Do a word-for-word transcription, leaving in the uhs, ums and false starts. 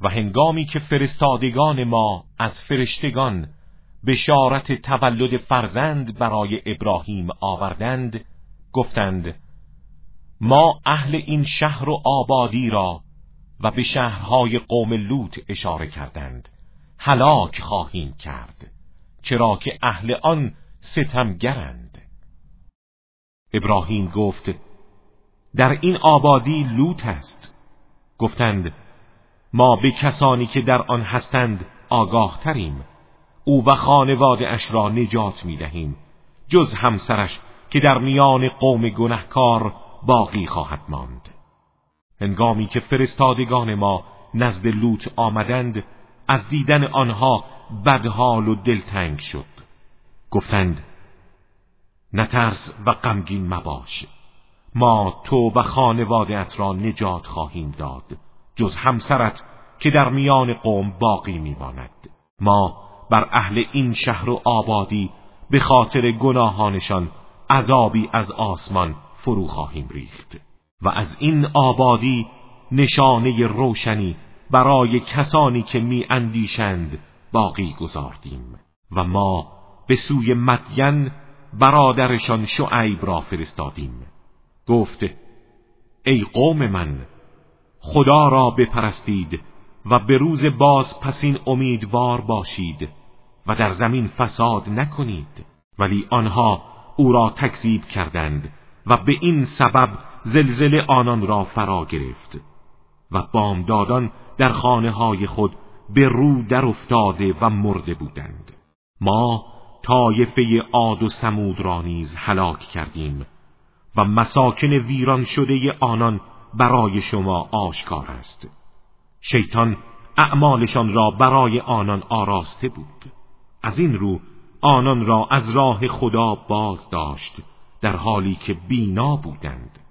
و هنگامی که فرستادگان ما از فرشتگان بشارت تولد فرزند برای ابراهیم آوردند، گفتند ما اهل این شهر و آبادی را و به شهرهای قوم لوط اشاره کردند هلاک خواهیم کرد، چرا که اهل آن ستمگرند. ابراهیم گفت در این آبادی لوط است. گفتند ما به کسانی که در آن هستند آگاه تریم، او و خانواده اش را نجات می دهیم، جز همسرش که در میان قوم گنهکار باقی خواهد ماند. هنگامی که فرستادگان ما نزد لوط آمدند، از دیدن آنها بدحال و دلتنگ شد. گفتند نترس و غمگین مباش، ما تو و خانواده ات را نجات خواهیم داد، جز همسرت که در میان قوم باقی میماند. ما بر اهل این شهر و آبادی به خاطر گناهانشان عذابی از آسمان فرو خواهیم ریخت و از این آبادی نشانه روشنی برای کسانی که می اندیشند باقی گذاردیم. و ما به سوی مدین برادرشان شعیب را فرستادیم. گفت ای قوم من، خدا را بپرستید و به روز باز پسین امیدوار باشید و در زمین فساد نکنید. ولی آنها او را تکذیب کردند و به این سبب زلزله آنان را فرا گرفت و بامدادان در خانه های خود به رو در افتاده و مرده بودند. ما طایفه عاد و ثمود را نیز هلاک کردیم و مساکن ویران شده آنان برای شما آشکار است. شیطان اعمالشان را برای آنان آراسته بود، از این رو آنان را از راه خدا باز داشت در حالی که بینا بودند.